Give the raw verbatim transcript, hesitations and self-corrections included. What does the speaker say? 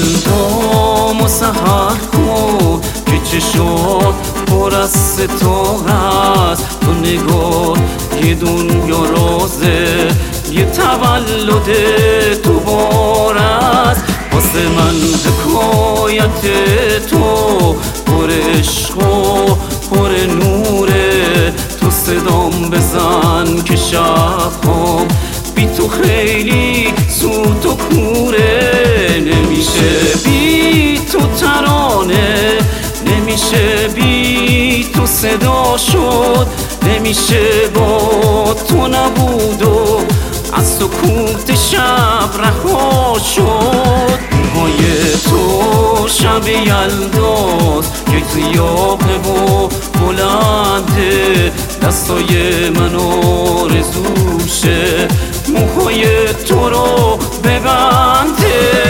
یلدا مسحر کن که چشات پر از ستاره است. تو نگاه یه دنیا رازه، یه تولد تو بار است. واسه من حکایت تو پر عشق و پر نوره. تو صدام بزن که شب‌ها بی تو خیلی سوت و کوره. نمیشه بی تو ترانه، نمیشه بی تو صدا شد، نمیشه با تو نبود و از سکوت شب رها شد. موهای تو شب یلداست که سیاهه و بلنده، دستای من آرزوشه موهای تو رو ببنده.